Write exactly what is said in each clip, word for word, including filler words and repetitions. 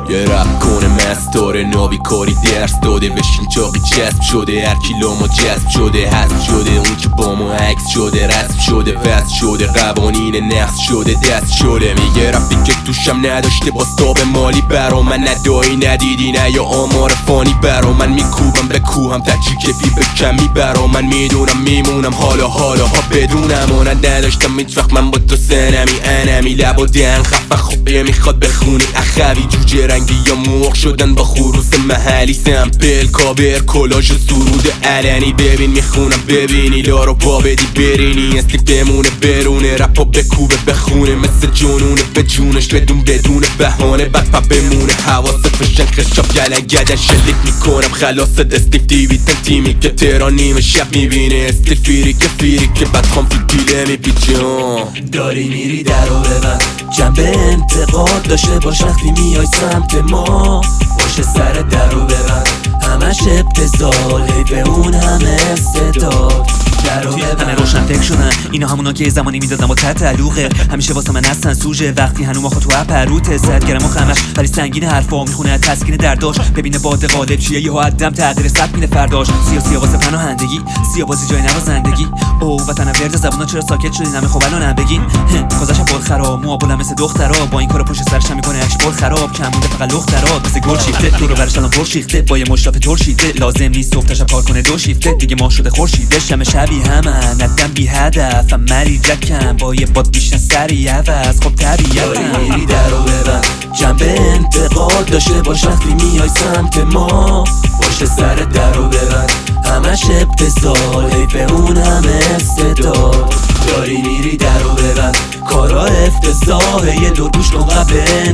یه رپ کنه مستاره نابی کاری درس داده بشین چاقی چسب شده هر کیلومو جذب شده حذف شده اون که با ما عکس شده رسم شده وصل شده قوانین نقص شده دست شده میگه رفتی که توشم نداشته باز تاب مالی برا من ندایی ندیدی نه یا آمار فانی برا من میکوبم به کوهم تچی کفی به کمی برا من میدونم میمونم حالا حالا ها بدونم اونت نداشتم هیچ وقت من با تو سنمی انمی لب و دهن خفه خوبه میخواد بخونی اخوی جوجه رنگی یا مرغ شدن با خروس محلی سمپل کابر کلاژ و سرود علنی ببین میخونم ببینی لارو پا بدی برینی استیک بمونه برونه رپا بکوبه بخونه مثل جنونه به جونش بدون بدون بهانه بعد پا بمونه حواست فشن خشاب گلن گدن شلیک میکنم خلاص استیف دیوی تن تیمی که تهران نیمه شب میبینه استیل فیری که فیری که بعد خام فی پیله میپیچم داری میری درو ببند جنبه انتقاد داشته باش وقتی میای سمت ما باشه سر درو ببند همش ابتذال هی به اون همه استعداد همه روشن فکر شدن اینا همونا که زمانی میدادم و تحت علوقه همیشه واسه من هستن سوژه وقتی هنو ماخو تو اپروته صد گرم و خمش ولی سنگین حرفا میخونه تسکین درداش ببینه باد غالب چیه یهو عدم تغییر سبک میده فرداش سیاسی واسه پناهندگی سیابازی جای نوازندگی او وطن ورد زبونا چرا ساکت شدین همه خب الان بگین گذاشت بول خراب مو بولم مثل دخترا با این کارو پشت سرش میکنه اش بول خراب کم بوده فقط لخترا مثل گل شیفته تو رو برش الان پر شیفته با یه مشرف ترشیده لازم نیست صبح تا کار کنه دو شیفته دیگه ما شده خورشیده شمه شبی همه ندم بی هدف مری جکم با یه باد بیشتن سری عوض خب طبیعتم میری درو ببند جنبه انتقاد داشته باش وقتی میای سمت ما باشه سر درو ببند همش ابتذال هی به اون همه استعداد داری میری درو ببند کارا افتضاحه یه دور گوش کن قبل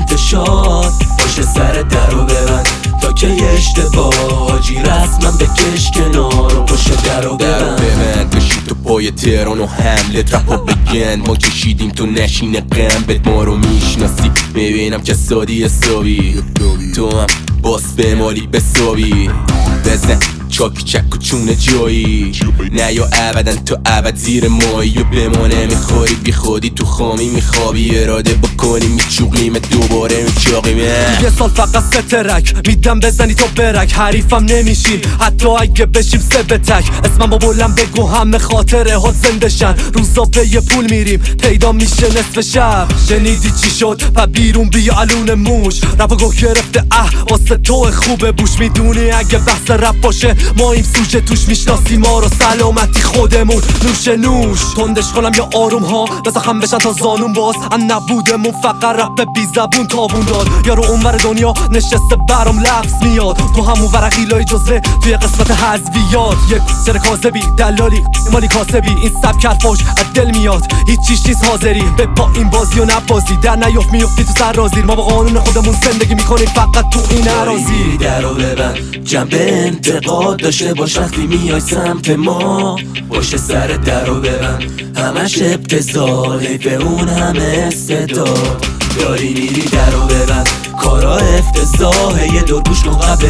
انتشار باشه سر درو ببند تا که اشتباه حاجی رسمم بکش کنار و پشت درو ببند بشید تو پای تهران و حملت رپا بگن ما کشیدیم تو نشین قنبت ما رو میشناسی میبینم که سادی حسابی تو هم باس به مالی بسابی بزن چاکی چک و چونه جایی نه یا ابدا تو ابد زیر مایی و به ما نمیخوری بی خودی تو خامی میخوابی اراده بکنی میچوقیم دوباره میچاقیم یه سال فقط سه ترک میدم بزنی تو برک حریفم نمیشین حتی اگه بشیم سه به تک اسمم با بلند بگو همه خاطره ها زنده شن روزا پی پول میریم پیدا میشه نصف شب شنیدی چی شد و بیرون بیا الون موش رپا گوه گرفته اه واسه تو خوبه بوش میدونی اگه بحث رپ باشه ما این سوژه توش میشناسی ما رو سلامتی خودمون نوش نوش تندش کنم یا آروم ها بزخم بشن تا زانون باز ان نبودمون فقط رپ بی زبون تابون داد یارو اونور دنیا نشسته برام لفظ میاد تو همون ورقیلای جزوه توی قسمت حذویات یک سر کاسبی دلالی مالی کاسبی این سبک حرفاش از دل میاد هیچ چیز نیست حاضری به با این بازی و نبازی در نیفت میفتی تو سر رازیر ما با قانون خودمون زندگی میکنیم فقط تو این اراضی درو ببند جنبه انتقاد داشته باش وقتی میای سمت ما باشه سر درو ببند همش ابتذال هی به اون همه استعداد داری میری درو ببند کارا افتضاحه یه دور گوش کن قبل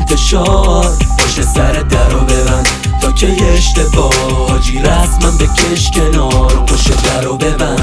انتشار باشه سر درو ببند تا که اشتباه حاجی رسمم بکش کنار پشت درو ببند